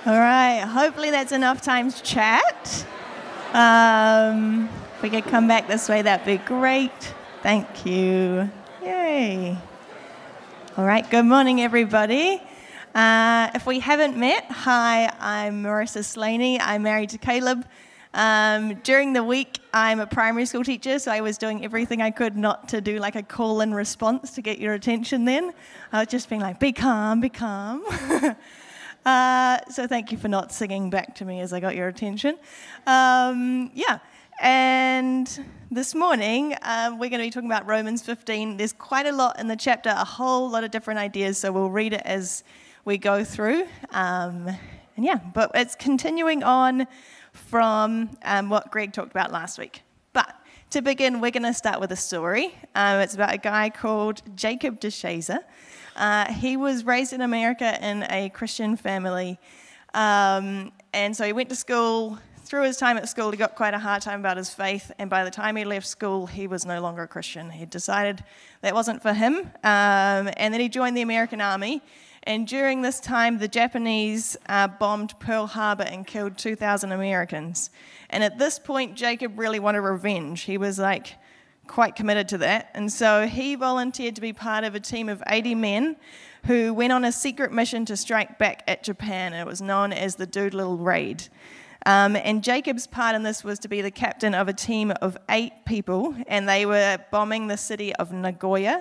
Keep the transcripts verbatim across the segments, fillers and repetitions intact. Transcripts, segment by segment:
All right, hopefully that's enough time to chat. Um, if we could come back this way, that'd be great. Thank you. Yay. All right, good morning, everybody. Uh, if we haven't met, hi, I'm Marissa Slaney. I'm married to Caleb. Um, during the week, I'm a primary school teacher, so I was doing everything I could not to do like a call and response to get your attention then. I was just being like, be calm, be calm. uh, so thank you for not singing back to me as I got your attention. Um, yeah, and this morning, uh, we're going to be talking about Romans fifteen. There's quite a lot in the chapter, a whole lot of different ideas, so we'll read it as we go through. Um, and yeah, but it's continuing on from um, what Greg talked about last week. But to begin, we're going to start with a story. Um, it's about a guy called Jacob DeShazer. Uh, he was raised in America in a Christian family, um, and so he went to school. Through his time at school, he got quite a hard time about his faith, and by the time he left school, he was no longer a Christian. He decided that wasn't for him, um, and then he joined the American Army. And during this time, the Japanese uh, bombed Pearl Harbor and killed two thousand Americans. And at this point, Jacob really wanted revenge. He was like quite committed to that. And so he volunteered to be part of a team of eighty men who went on a secret mission to strike back at Japan. And it was known as the Doolittle Raid. Um, and Jacob's part in this was to be the captain of a team of eight people. And they were bombing the city of Nagoya.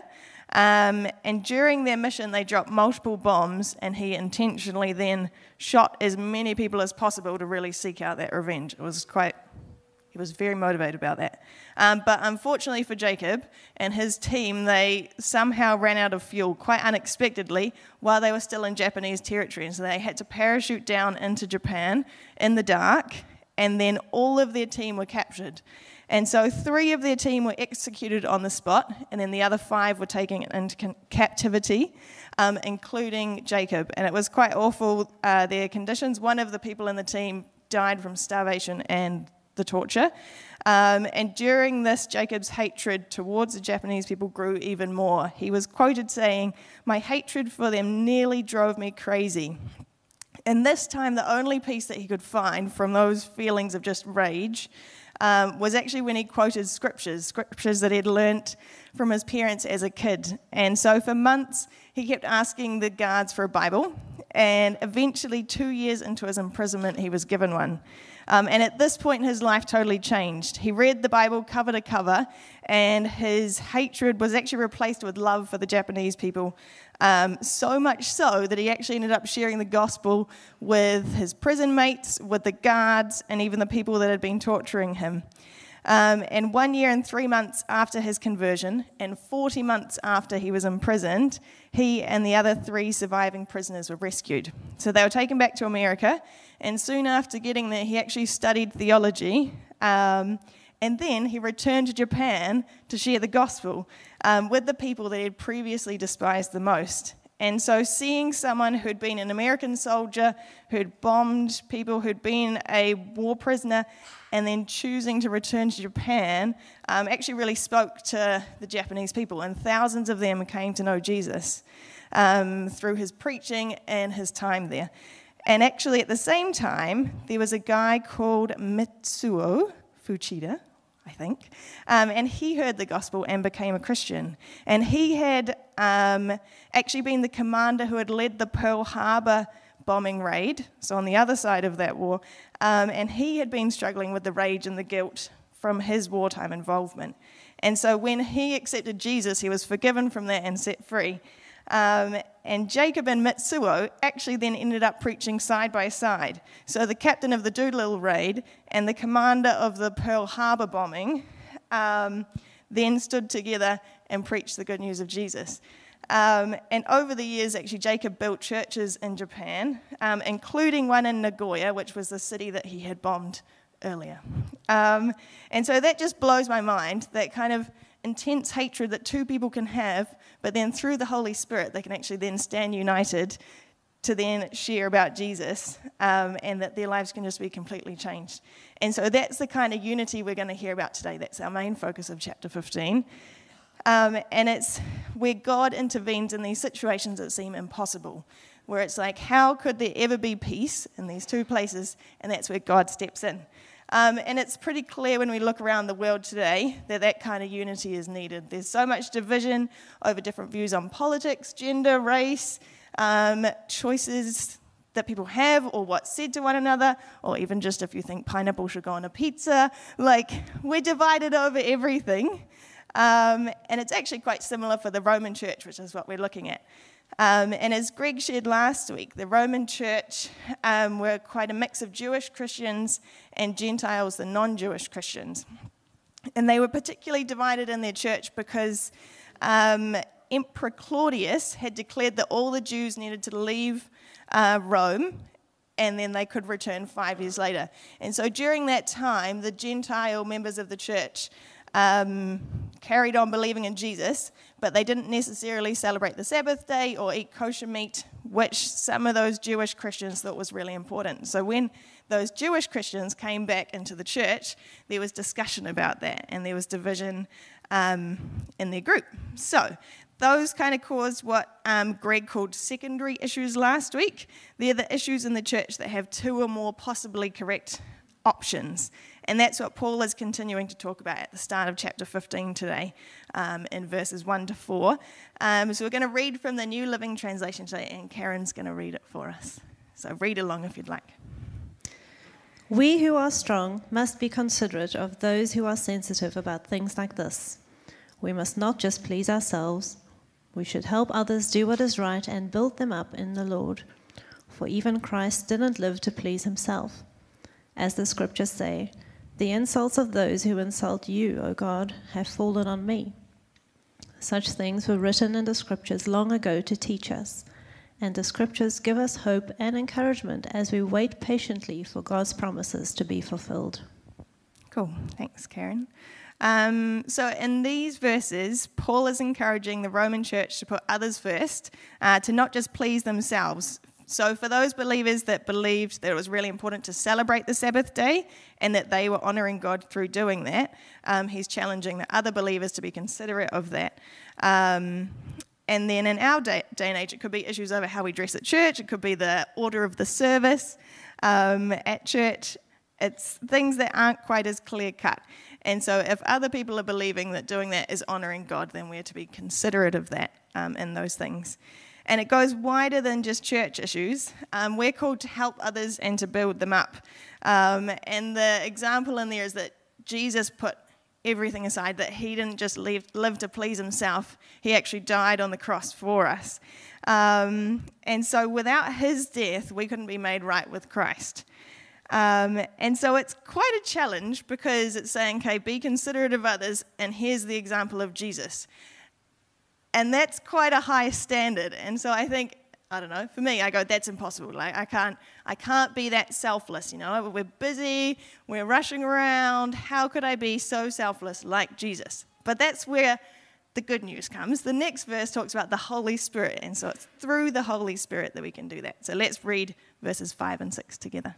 Um, and during their mission, they dropped multiple bombs, and he intentionally then shot as many people as possible to really seek out that revenge. It was quite, he was very motivated about that. Um, but unfortunately for Jacob and his team, they somehow ran out of fuel quite unexpectedly while they were still in Japanese territory. And so they had to parachute down into Japan in the dark, and then all of their team were captured. And so three of their team were executed on the spot, and then the other five were taken into captivity, um, including Jacob. And it was quite awful, uh, their conditions. One of the people in the team died from starvation and the torture. Um, and during this, Jacob's hatred towards the Japanese people grew even more. He was quoted saying, "My hatred for them nearly drove me crazy." And this time, the only peace that he could find from those feelings of just rage Um, was actually when he quoted scriptures, scriptures that he'd learnt from his parents as a kid. And so for months, he kept asking the guards for a Bible, and eventually, two years into his imprisonment, he was given one. Um, and at this point, his life totally changed. He read the Bible cover to cover, and his hatred was actually replaced with love for the Japanese people, um, so much so that he actually ended up sharing the gospel with his prison mates, with the guards, and even the people that had been torturing him. Um, and one year and three months after his conversion, and forty months after he was imprisoned, he and the other three surviving prisoners were rescued. So they were taken back to America, and soon after getting there, he actually studied theology, um, and then he returned to Japan to share the gospel um, with the people that he had previously despised the most. And so seeing someone who'd been an American soldier, who'd bombed people, who'd been a war prisoner, and then choosing to return to Japan, um, actually really spoke to the Japanese people. And thousands of them came to know Jesus um, through his preaching and his time there. And actually at the same time, there was a guy called Mitsuo Fuchida, I think, um, and he heard the gospel and became a Christian. And he had um, actually been the commander who had led the Pearl Harbor bombing raid, so on the other side of that war, um, and he had been struggling with the rage and the guilt from his wartime involvement. And so when he accepted Jesus, he was forgiven from that and set free. Um, and Jacob and Mitsuo actually then ended up preaching side by side. So the captain of the Doolittle Raid and the commander of the Pearl Harbor bombing um, then stood together and preached the good news of Jesus. Um, and over the years, actually, Jacob built churches in Japan, um, including one in Nagoya, which was the city that he had bombed earlier. Um, and so that just blows my mind, that kind of intense hatred that two people can have, but then through the Holy Spirit, they can actually then stand united to then share about Jesus, um, and that their lives can just be completely changed. And so that's the kind of unity we're going to hear about today. That's our main focus of chapter fifteen. Um, and it's where God intervenes in these situations that seem impossible. where it's like, how could there ever be peace in these two places? And that's where God steps in. Um, and it's pretty clear when we look around the world today that that kind of unity is needed. There's so much division over different views on politics, gender, race, um, choices that people have, or what's said to one another, or even just if you think pineapple should go on a pizza. Like, we're divided over everything. Um, and it's actually quite similar for the Roman Church, which is what we're looking at. Um, and as Greg shared last week, the Roman Church um, were quite a mix of Jewish Christians and Gentiles, the non-Jewish Christians. And they were particularly divided in their church because um, Emperor Claudius had declared that all the Jews needed to leave uh, Rome, and then they could return five years later. And so during that time, the Gentile members of the church Um, carried on believing in Jesus, but they didn't necessarily celebrate the Sabbath day or eat kosher meat, which some of those Jewish Christians thought was really important. So when those Jewish Christians came back into the church, there was discussion about that, and there was division um, in their group. So those kind of caused what um, Greg called secondary issues last week. They're the issues in the church that have two or more possibly correct options. And that's what Paul is continuing to talk about at the start of chapter fifteen today, um, in verses one to four. Um, so we're going to read from the New Living Translation today, and Karen's going to read it for us. So read along if you'd like. We who are strong must be considerate of those who are sensitive about things like this. We must not just please ourselves. We should help others do what is right and build them up in the Lord. For even Christ didn't live to please himself. As the scriptures say, the insults of those who insult you, O God, have fallen on me. Such things were written in the scriptures long ago to teach us, and the scriptures give us hope and encouragement as we wait patiently for God's promises to be fulfilled. Cool. Thanks, Karen. Um, so in these verses, Paul is encouraging the Roman church to put others first, uh, to not just please themselves. So for those believers that believed that it was really important to celebrate the Sabbath day and that they were honoring God through doing that, um, he's challenging the other believers to be considerate of that. Um, and then in our day, day and age, it could be issues over how we dress at church. It could be the order of the service um, at church. It's things that aren't quite as clear-cut. And so if other people are believing that doing that is honoring God, then we're to be considerate of that um, in those things. And it goes wider than just church issues. Um, we're called to help others and to build them up. Um, and the example in there is that Jesus put everything aside, that he didn't just live, live to please himself. He actually died on the cross for us. Um, and so without his death, we couldn't be made right with Christ. Um, and so it's quite a challenge because it's saying, okay, be considerate of others, and here's the example of Jesus. And that's quite a high standard. And so I think, I don't know, for me, I go, that's impossible. Like, I can't, I can't be that selfless, you know. We're busy, we're rushing around. How could I be so selfless like Jesus? But that's where the good news comes. The next verse talks about the Holy Spirit. And so it's through the Holy Spirit that we can do that. So let's read verses five and six together.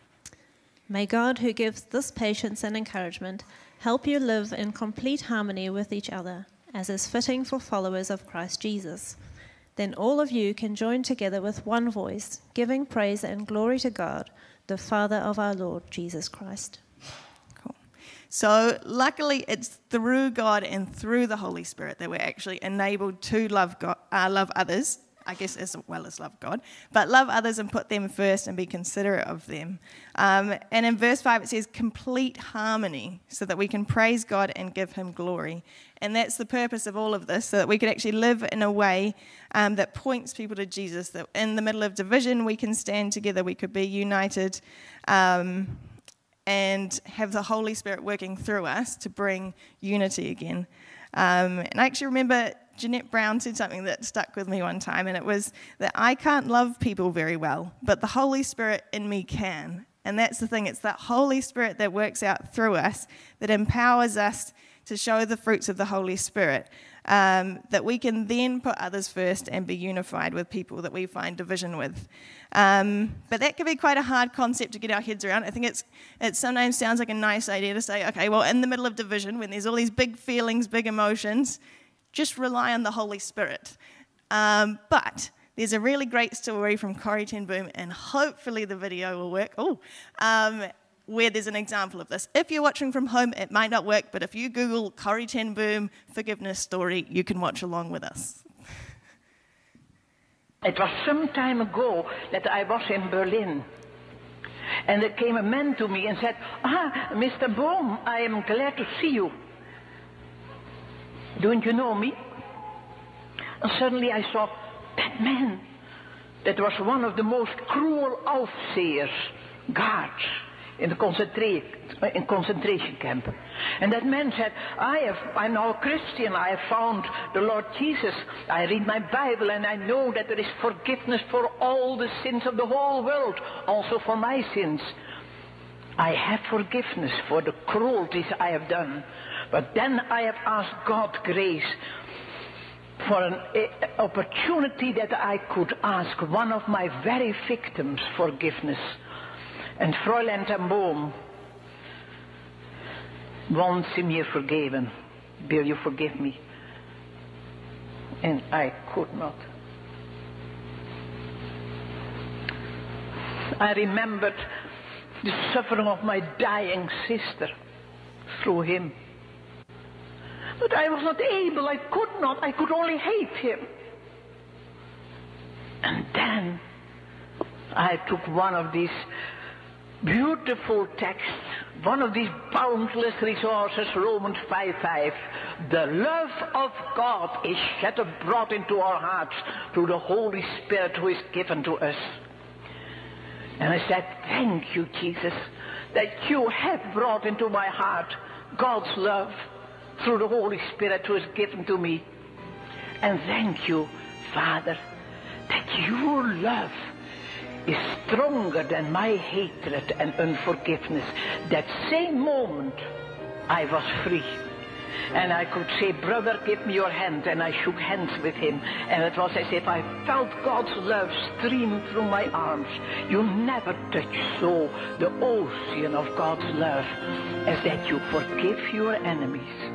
May God, who gives this patience and encouragement, help you live in complete harmony with each other, as is fitting for followers of Christ Jesus. Then all of you can join together with one voice, giving praise and glory to God, the Father of our Lord Jesus Christ. Cool. So luckily it's through God and through the Holy Spirit that we're actually enabled to love God, uh, love others, I guess as well as love God, but love others and put them first and be considerate of them. Um, and in verse five it says complete harmony, so that we can praise God and give him glory. And that's the purpose of all of this, so that we could actually live in a way um, that points people to Jesus, that in the middle of division we can stand together, we could be united, um, and have the Holy Spirit working through us to bring unity again. Um, and I actually remember Jeanette Brown said something that stuck with me one time, and it was that I can't love people very well, but the Holy Spirit in me can. And that's the thing, it's that Holy Spirit that works out through us, that empowers us to show the fruits of the Holy Spirit, um, that we can then put others first and be unified with people that we find division with. Um, but that can be quite a hard concept to get our heads around. I think it's it sometimes sounds like a nice idea to say, okay, well, in the middle of division, when there's all these big feelings, big emotions, just rely on the Holy Spirit. Um, but there's a really great story from Corrie ten Boom, and hopefully the video will work. Oh, um, where there's an example of this. If you're watching from home, it might not work, but if you Google Corrie ten Boom forgiveness story, you can watch along with us. It was some time ago that I was in Berlin. And there came a man to me and said, "Ah, Mister Boom, I am glad to see you. Don't you know me?" And suddenly I saw that man. That was one of the most cruel overseers, guards, in the concentra- in concentration camp. And that man said, I have, I'm now a Christian, I have found the Lord Jesus. I read my Bible and I know that there is forgiveness for all the sins of the whole world, also for my sins. I have forgiveness for the cruelties I have done. But then I have asked God grace for an uh, opportunity that I could ask one of my very victims forgiveness. And Fräulein ten Boom, once sie mir vergeben, will you forgive me? And I could not. I remembered the suffering of my dying sister through him. But I was not able, I could not, I could only hate him. And then I took one of these beautiful texts, one of these boundless resources, Romans five five. The love of God is shed abroad into our hearts through the Holy Spirit who is given to us. And I said, thank you, Jesus, that you have brought into my heart God's love through the Holy Spirit who is given to me. And thank you, Father, that your love is stronger than my hatred and unforgiveness. That same moment I was free. And I could say, brother, give me your hand. And I shook hands with him. And it was as if I felt God's love stream through my arms. You never touch so the ocean of God's love as that you forgive your enemies.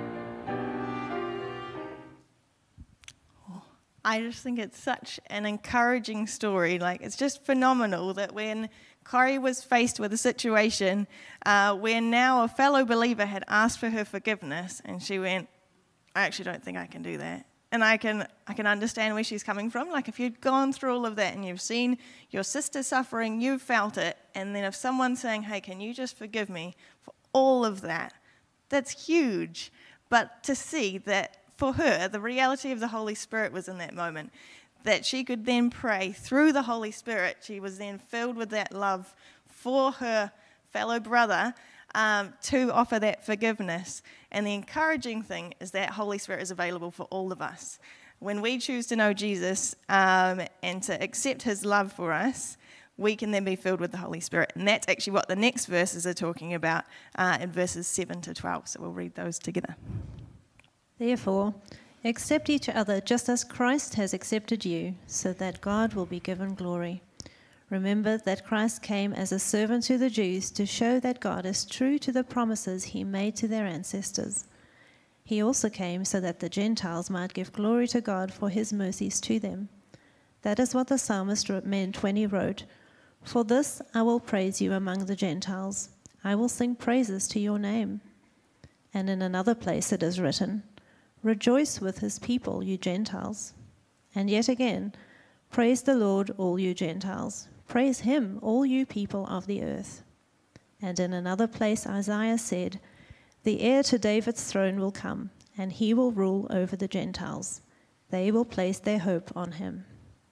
I just think it's such an encouraging story. Like, it's just phenomenal that when Corrie was faced with a situation uh, where now a fellow believer had asked for her forgiveness, and she went, I actually don't think I can do that. And I can I can understand where she's coming from. Like, if you've gone through all of that and you've seen your sister suffering, you've felt it, and then if someone's saying, hey, can you just forgive me for all of that, that's huge. But to see that for her, the reality of the Holy Spirit was in that moment, that she could then pray through the Holy Spirit. She was then filled with that love for her fellow brother um, to offer that forgiveness. And the encouraging thing is that Holy Spirit is available for all of us. When we choose to know Jesus um, and to accept his love for us, we can then be filled with the Holy Spirit. And that's actually what the next verses are talking about uh, in verses seven to twelve. So we'll read those together. Therefore, accept each other just as Christ has accepted you, so that God will be given glory. Remember that Christ came as a servant to the Jews to show that God is true to the promises he made to their ancestors. He also came so that the Gentiles might give glory to God for his mercies to them. That is what the psalmist meant when he wrote, For this I will praise you among the Gentiles. I will sing praises to your name. And in another place it is written, Rejoice with his people, you Gentiles. And yet again, praise the Lord, all you Gentiles. Praise him, all you people of the earth. And in another place Isaiah said, The heir to David's throne will come, and he will rule over the Gentiles. They will place their hope on him.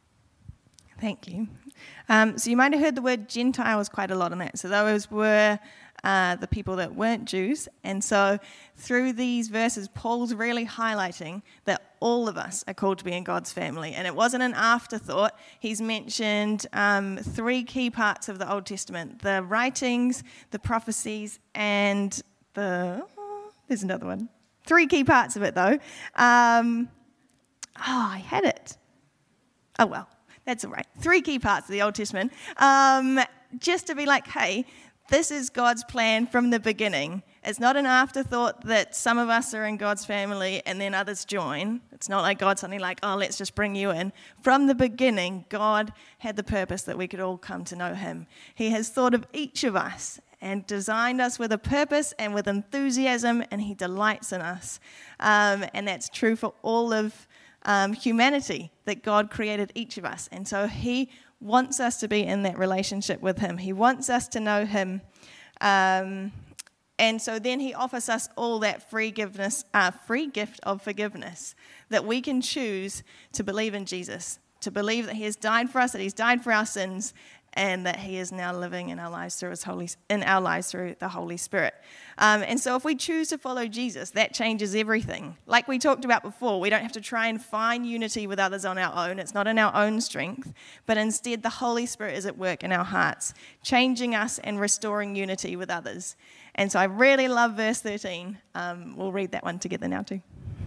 Thank you. Um, so you might have heard the word Gentiles quite a lot in that. So those were uh, the people that weren't Jews. And so through these verses, Paul's really highlighting that all of us are called to be in God's family. And it wasn't an afterthought. He's mentioned um, three key parts of the Old Testament: the writings, the prophecies, and the... Oh, there's another one. Three key parts of it, though. Um, oh, I had it. Oh, well. That's all right. Three key parts of the Old Testament. Um, just to be like, hey, this is God's plan from the beginning. It's not an afterthought that some of us are in God's family and then others join. It's not like God's suddenly like, oh, let's just bring you in. From the beginning, God had the purpose that we could all come to know him. He has thought of each of us and designed us with a purpose and with enthusiasm, and he delights in us. Um, and that's true for all of um, humanity, that God created each of us. And so he wants us to be in that relationship with him. He wants us to know him. Um, and so then he offers us all that free, forgiveness, uh, free gift of forgiveness, that we can choose to believe in Jesus, to believe that he has died for us, that he's died for our sins, and that he is now living in our lives through his Holy, in our lives through the Holy Spirit. Um, and so if we choose to follow Jesus, that changes everything. Like we talked about before, we don't have to try and find unity with others on our own. It's not in our own strength, but instead the Holy Spirit is at work in our hearts, changing us and restoring unity with others. And so I really love verse thirteen. Um, we'll read that one together now too.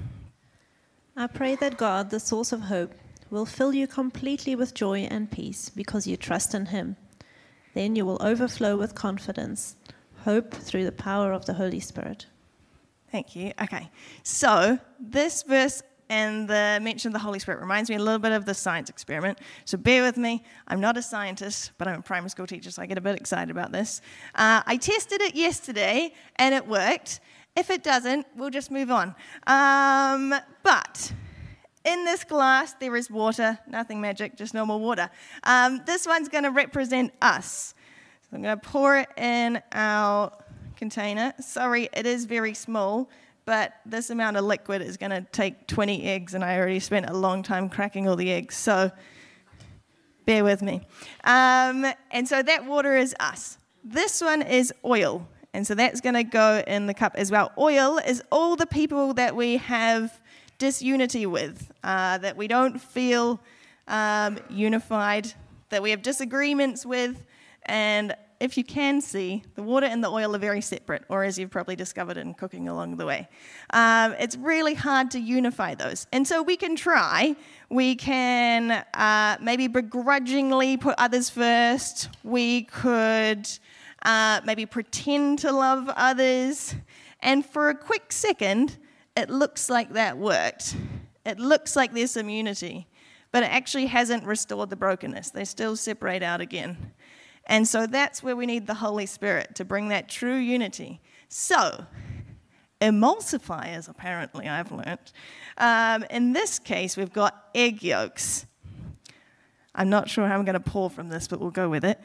I pray that God, the source of hope, will fill you completely with joy and peace because you trust in him. Then you will overflow with confidence, hope through the power of the Holy Spirit. Thank you. Okay, so this verse and the mention of the Holy Spirit reminds me a little bit of the science experiment. So bear with me. I'm not a scientist, but I'm a primary school teacher, so I get a bit excited about this. Uh, I tested it yesterday, and it worked. If it doesn't, we'll just move on. Um, but in this glass, there is water, nothing magic, just normal water. Um, this one's going to represent us. So I'm going to pour it in our container. Sorry, it is very small, but this amount of liquid is going to take twenty eggs, and I already spent a long time cracking all the eggs, so bear with me. Um, and so that water is us. This one is oil, and so that's going to go in the cup as well. Oil is all the people that we have disunity with, uh, that we don't feel um, unified, that we have disagreements with, and if you can see, the water and the oil are very separate, or as you've probably discovered in cooking along the way. Um, it's really hard to unify those. And so we can try. We can uh, maybe begrudgingly put others first. We could uh, maybe pretend to love others. And for a quick second, it looks like that worked. It looks like there's some unity, but it actually hasn't restored the brokenness. They still separate out again. And so that's where we need the Holy Spirit to bring that true unity. So, emulsifiers, apparently, I've learnt. Um, in this case, we've got egg yolks. I'm not sure how I'm going to pour from this, but we'll go with it.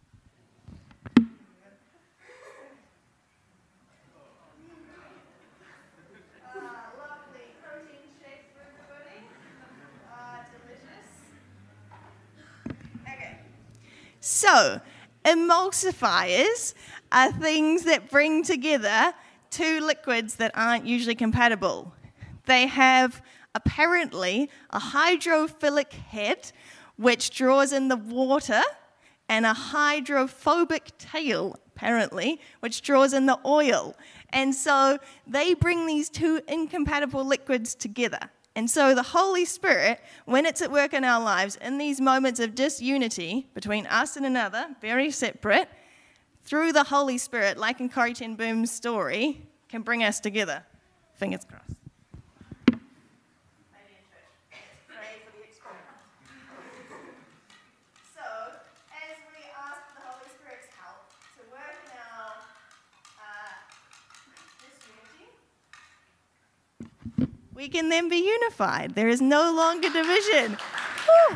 So, emulsifiers are things that bring together two liquids that aren't usually compatible. They have apparently a hydrophilic head, which draws in the water, and a hydrophobic tail, apparently, which draws in the oil. And so they bring these two incompatible liquids together. And so the Holy Spirit, when it's at work in our lives, in these moments of disunity between us and another, very separate, through the Holy Spirit, like in Corrie ten Boom's story, can bring us together. Fingers crossed. So, as we ask the Holy Spirit's help to work in our uh, disunity, we can then be unified. There is no longer division. Whew.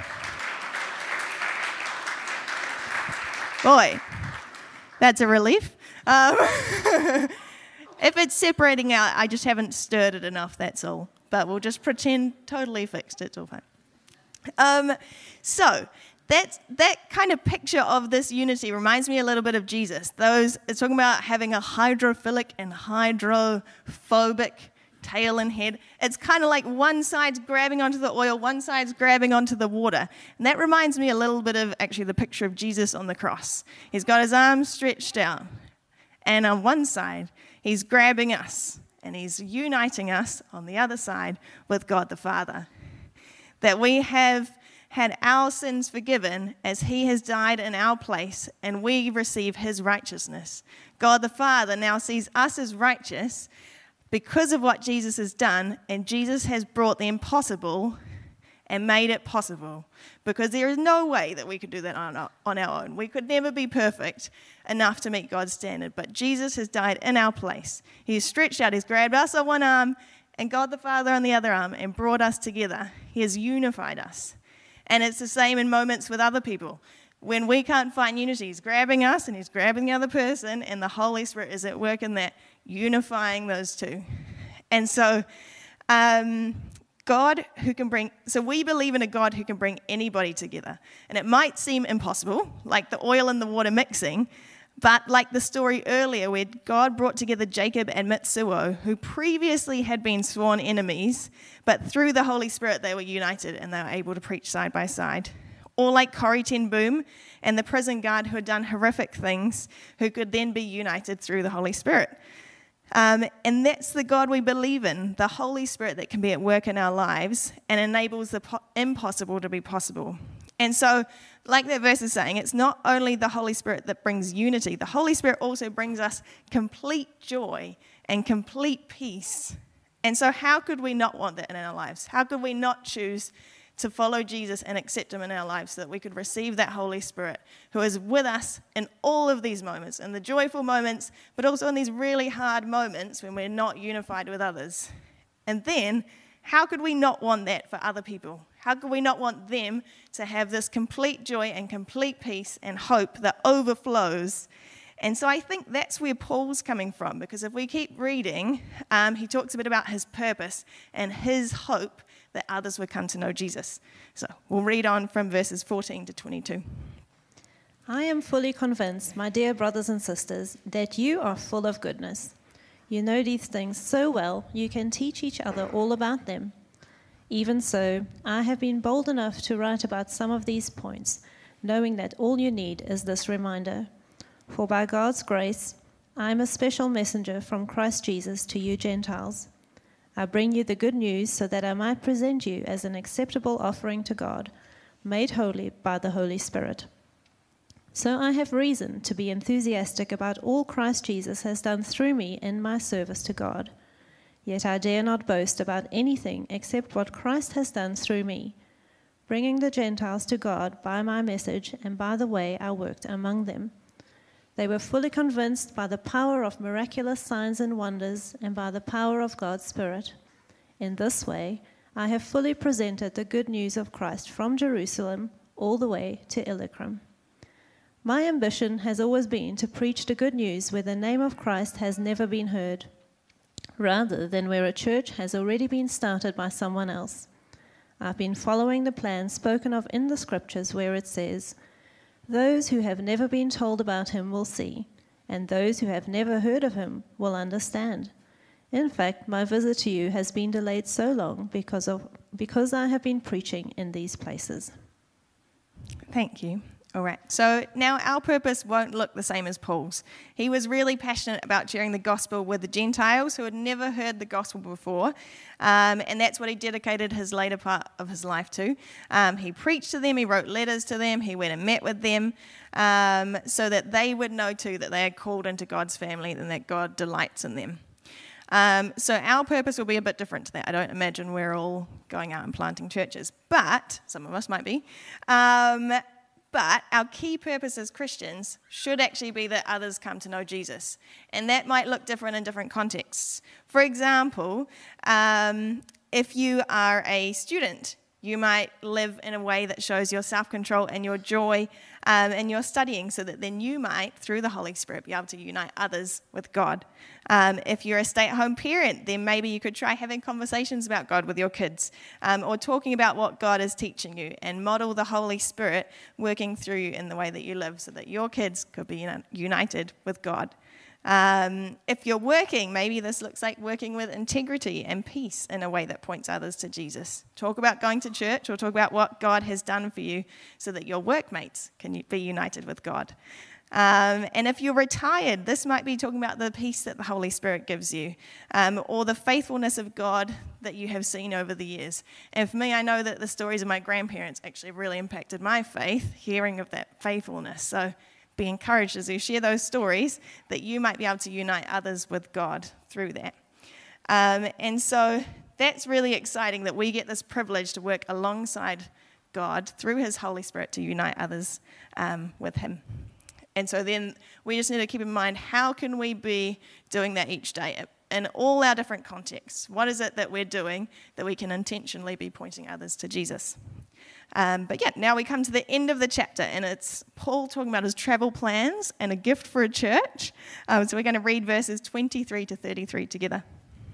Boy, that's a relief. Um, if it's separating out, I just haven't stirred it enough, that's all. But we'll just pretend totally fixed. It's all fine. Um, so, that's, that kind of picture of this unity reminds me a little bit of Jesus. Those, it's talking about having a hydrophilic and hydrophobic tail and head. It's kind of like one side's grabbing onto the oil, one side's grabbing onto the water. And that reminds me a little bit of actually the picture of Jesus on the cross. He's got his arms stretched out. And on one side, he's grabbing us. And he's uniting us on the other side with God the Father. That we have had our sins forgiven as he has died in our place, and we receive his righteousness. God the Father now sees us as righteous because of what Jesus has done, and Jesus has brought the impossible and made it possible, because there is no way that we could do that on our, on our own. We could never be perfect enough to meet God's standard, but Jesus has died in our place. He has stretched out, he's grabbed us on one arm and God the Father on the other arm and brought us together. He has unified us. And it's the same in moments with other people. When we can't find unity, he's grabbing us and he's grabbing the other person, and the Holy Spirit is at work in that, unifying those two. And so um, God who can bring, so we believe in a God who can bring anybody together. And it might seem impossible, like the oil and the water mixing, but like the story earlier where God brought together Jacob and Mitsuo, who previously had been sworn enemies, but through the Holy Spirit they were united and they were able to preach side by side. Or like Corrie ten Boom and the prison guard who had done horrific things, who could then be united through the Holy Spirit. Um, and that's the God we believe in, the Holy Spirit that can be at work in our lives and enables the po- impossible to be possible. And so, like that verse is saying, it's not only the Holy Spirit that brings unity, the Holy Spirit also brings us complete joy and complete peace. And so how could we not want that in our lives? How could we not choose to follow Jesus and accept him in our lives so that we could receive that Holy Spirit who is with us in all of these moments, in the joyful moments, but also in these really hard moments when we're not unified with others? And then, how could we not want that for other people? How could we not want them to have this complete joy and complete peace and hope that overflows? And so I think that's where Paul's coming from, because if we keep reading, um, he talks a bit about his purpose and his hope that others would come to know Jesus. So we'll read on from verses fourteen to twenty-two. I am fully convinced, my dear brothers and sisters, that you are full of goodness. You know these things so well, you can teach each other all about them. Even so, I have been bold enough to write about some of these points, knowing that all you need is this reminder. For by God's grace, I am a special messenger from Christ Jesus to you Gentiles. I bring you the good news so that I might present you as an acceptable offering to God, made holy by the Holy Spirit. So I have reason to be enthusiastic about all Christ Jesus has done through me in my service to God. Yet I dare not boast about anything except what Christ has done through me, bringing the Gentiles to God by my message and by the way I worked among them. They were fully convinced by the power of miraculous signs and wonders and by the power of God's Spirit. In this way, I have fully presented the good news of Christ from Jerusalem all the way to Illyricum. My ambition has always been to preach the good news where the name of Christ has never been heard, rather than where a church has already been started by someone else. I've been following the plan spoken of in the scriptures where it says, "Those who have never been told about him will see, and those who have never heard of him will understand." In fact, my visit to you has been delayed so long because of because I have been preaching in these places. Thank you. All right, so now our purpose won't look the same as Paul's. He was really passionate about sharing the gospel with the Gentiles who had never heard the gospel before, um, and that's what he dedicated his later part of his life to. Um, he preached to them, he wrote letters to them, he went and met with them, um, so that they would know too that they are called into God's family and that God delights in them. Um, so our purpose will be a bit different to that. I don't imagine we're all going out and planting churches, but some of us might be. Um, But our key purpose as Christians should actually be that others come to know Jesus. And that might look different in different contexts. For example, um, if you are a student, you might live in a way that shows your self-control and your joy um, and your studying, so that then you might, through the Holy Spirit, be able to unite others with God. Um, if you're a stay-at-home parent, then maybe you could try having conversations about God with your kids, um, or talking about what God is teaching you, and model the Holy Spirit working through you in the way that you live so that your kids could be united with God. Um, if you're working, maybe this looks like working with integrity and peace in a way that points others to Jesus. Talk about going to church, or talk about what God has done for you so that your workmates can be united with God. Um, and if you're retired, this might be talking about the peace that the Holy Spirit gives you, um, or the faithfulness of God that you have seen over the years. And for me, I know that the stories of my grandparents actually really impacted my faith, hearing of that faithfulness. So be encouraged as you share those stories that you might be able to unite others with God through that. Um, and so that's really exciting that we get this privilege to work alongside God through his Holy Spirit to unite others um, with him. And so then we just need to keep in mind, how can we be doing that each day in all our different contexts? What is it that we're doing that we can intentionally be pointing others to Jesus? Um, but yeah, now we come to the end of the chapter, and it's Paul talking about his travel plans and a gift for a church. Um, so we're going to read verses twenty-three to thirty-three together.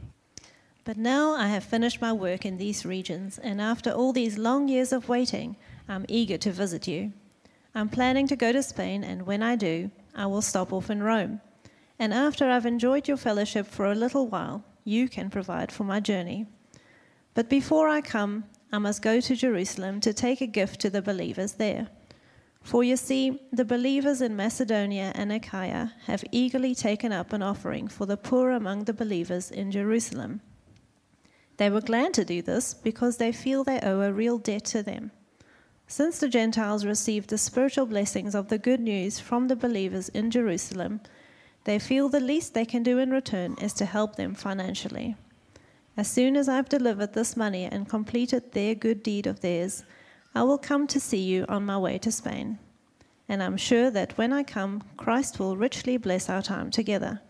But now I have finished my work in these regions, and after all these long years of waiting, I'm eager to visit you. I'm planning to go to Spain, and when I do, I will stop off in Rome. And after I've enjoyed your fellowship for a little while, you can provide for my journey. But before I come, I must go to Jerusalem to take a gift to the believers there. For you see, the believers in Macedonia and Achaia have eagerly taken up an offering for the poor among the believers in Jerusalem. They were glad to do this because they feel they owe a real debt to them. Since the Gentiles received the spiritual blessings of the good news from the believers in Jerusalem, they feel the least they can do in return is to help them financially. As soon as I've delivered this money and completed their good deed of theirs, I will come to see you on my way to Spain. And I'm sure that when I come, Christ will richly bless our time together.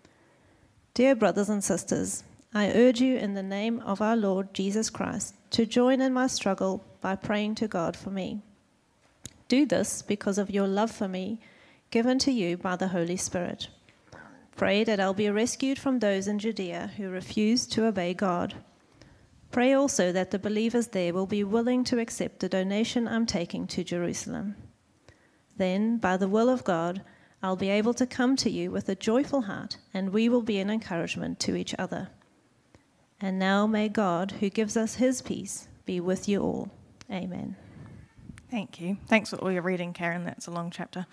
Dear brothers and sisters, I urge you in the name of our Lord Jesus Christ to join in my struggle by praying to God for me. Do this because of your love for me, given to you by the Holy Spirit. Pray that I'll be rescued from those in Judea who refuse to obey God. Pray also that the believers there will be willing to accept the donation I'm taking to Jerusalem. Then, by the will of God, I'll be able to come to you with a joyful heart, and we will be an encouragement to each other. And now may God, who gives us his peace, be with you all. Amen. Thank you. Thanks for all your reading, Karen. That's a long chapter.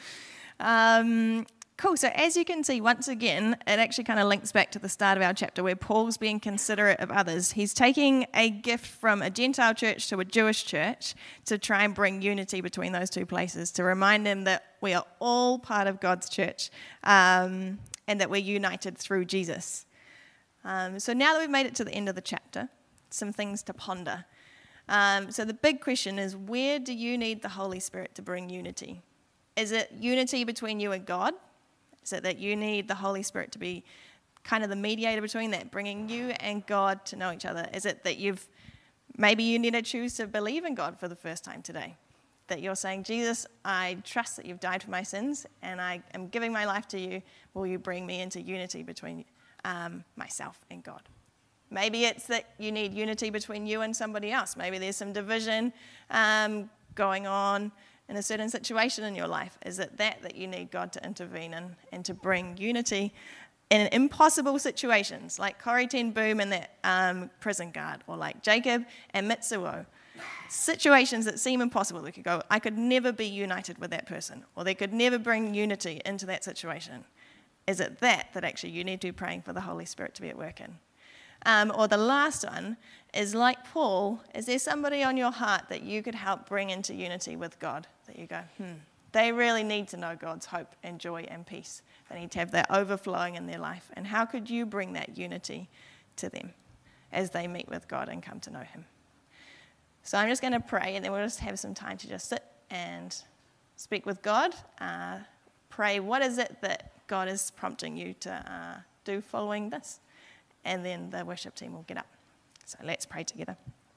Um, cool. So as you can see, once again, it actually kind of links back to the start of our chapter where Paul's being considerate of others. He's taking a gift from a Gentile church to a Jewish church to try and bring unity between those two places, to remind them that we are all part of God's church um, and that we're united through Jesus. Um, so now that we've made it to the end of the chapter, some things to ponder. Um, so the big question is, where do you need the Holy Spirit to bring unity? Is it unity between you and God? Is it that you need the Holy Spirit to be kind of the mediator between that, bringing you and God to know each other? Is it that you've, maybe you need to choose to believe in God for the first time today? That you're saying, Jesus, I trust that you've died for my sins, and I am giving my life to you. Will you bring me into unity between um, myself and God? Maybe it's that you need unity between you and somebody else. Maybe there's some division um, going on in a certain situation in your life. Is it that that you need God to intervene in and to bring unity in impossible situations, like Corrie ten Boom and that um, prison guard, or like Jacob and Mitsuo? Situations that seem impossible. We could go, I could never be united with that person, or they could never bring unity into that situation. Is it that that actually you need to be praying for the Holy Spirit to be at work in? Um, or the last one is, like Paul, is there somebody on your heart that you could help bring into unity with God? That you go, hmm, they really need to know God's hope and joy and peace. They need to have that overflowing in their life. And how could you bring that unity to them as they meet with God and come to know him? So I'm just going to pray, and then we'll just have some time to just sit and speak with God. Uh, pray, what is it that God is prompting you to uh, do following this? And then the worship team will get up. So let's pray together.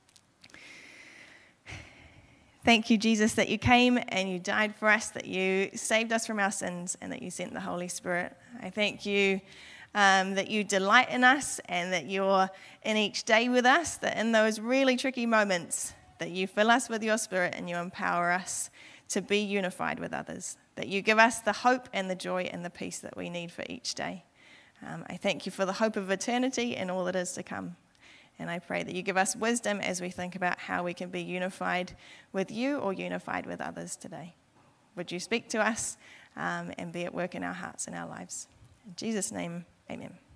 Thank you, Jesus, that you came and you died for us, that you saved us from our sins, and that you sent the Holy Spirit. I thank you um, that you delight in us, and that you're in each day with us, that in those really tricky moments that you fill us with your Spirit and you empower us to be unified with others, that you give us the hope and the joy and the peace that we need for each day. Um, I thank you for the hope of eternity and all that is to come. And I pray that you give us wisdom as we think about how we can be unified with you or unified with others today. Would you speak to us um, and be at work in our hearts and our lives? In Jesus' name, amen.